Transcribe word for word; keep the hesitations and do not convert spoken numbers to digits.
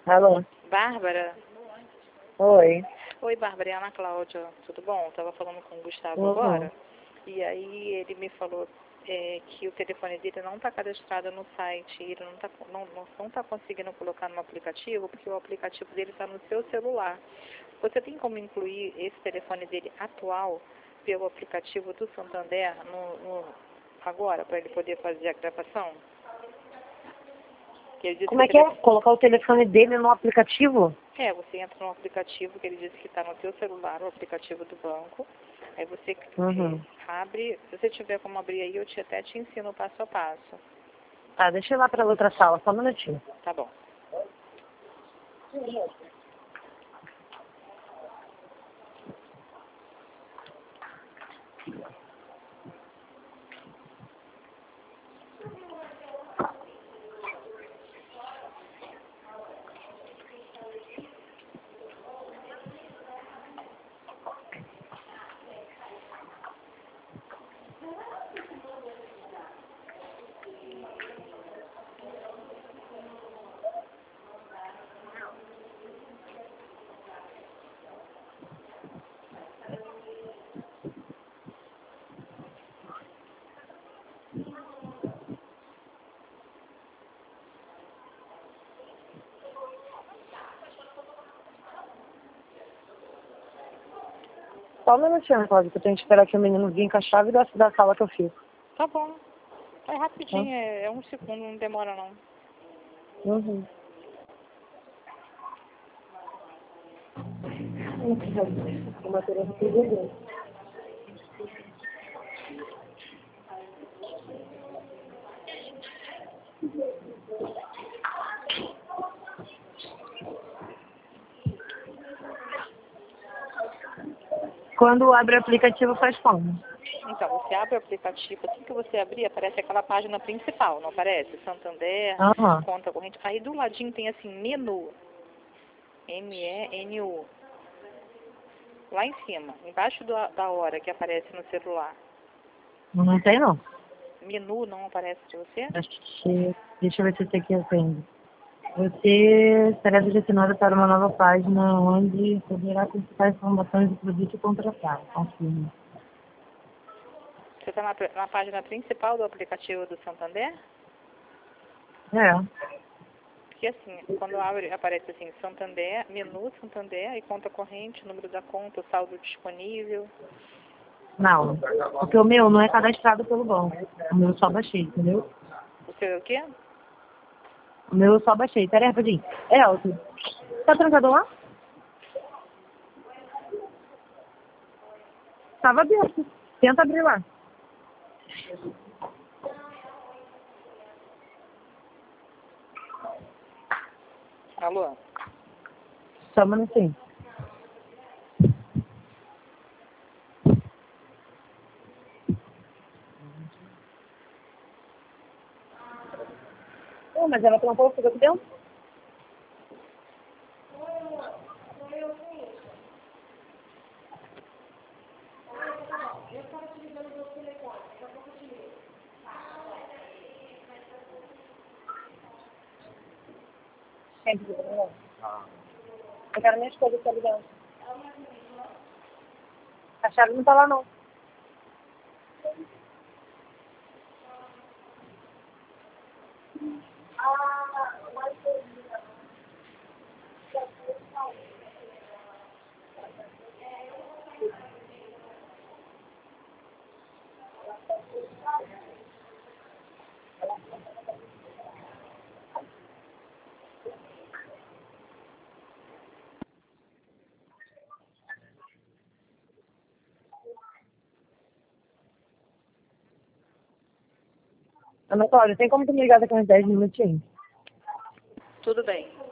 Alô? Bárbara? Oi. Oi, Bárbara, é a Ana Cláudia, tudo bom? Estava falando com o Gustavo Uhum. agora, e aí ele me falou é, que o telefone dele não está cadastrado no site, ele não está não, não, não tá conseguindo colocar no aplicativo, porque o aplicativo dele está no seu celular. Você tem como incluir esse telefone dele atual pelo aplicativo do Santander no, no, agora, para ele poder fazer a gravação? Que ele disse Como é que que o é? telefone... Colocar o telefone dele no aplicativo? É, você entra no aplicativo que ele disse que está no seu celular, o aplicativo do banco. Aí você Uhum. é, abre, se você tiver como abrir aí, eu te, até te ensino passo a passo. Tá, deixa eu ir lá pra outra sala, só um minutinho. Tá bom. Só um minutinho, Cláudia, que eu tenho que esperar que o menino vir com a chave da, da sala que eu fico. Tá bom. É rapidinho, Hum? é, é um segundo, não demora não. Uhum. O material que eu dei. Quando abre o aplicativo, faz como? Então, você abre o aplicativo, assim que você abrir, aparece aquela página principal, não aparece? Santander, Aham. conta corrente. Aí do ladinho tem assim, menu. M E N U. Lá em cima, embaixo da, da hora que aparece no celular. Não tem, não. Menu não aparece para você? Acho que... Deixa eu ver se esse aqui atende. Você será direcionado para uma nova página onde poderá consultar informações do produto e contratar. Confirme. Você está na, na página principal do aplicativo do Santander? É. Porque assim, quando abre, aparece assim, Santander, menu Santander, aí conta corrente, número da conta, o saldo disponível. Não. Porque o meu não é cadastrado pelo banco. O meu eu só baixei, entendeu? O seu é o quê? O meu eu só baixei. Pera aí, rapidinho. É, Elton. Tá trancado lá? Tava aberto. Tenta abrir lá. Alô? Só um minutinho. Pô, mas ela trancou, ficou aqui dentro? Quem que ligou? Eu quero minha esposa que tá ligando. A chave não tá lá, não. Ana Cláudia, tem como tu me ligar daqui uns dez minutinhos? Tudo bem.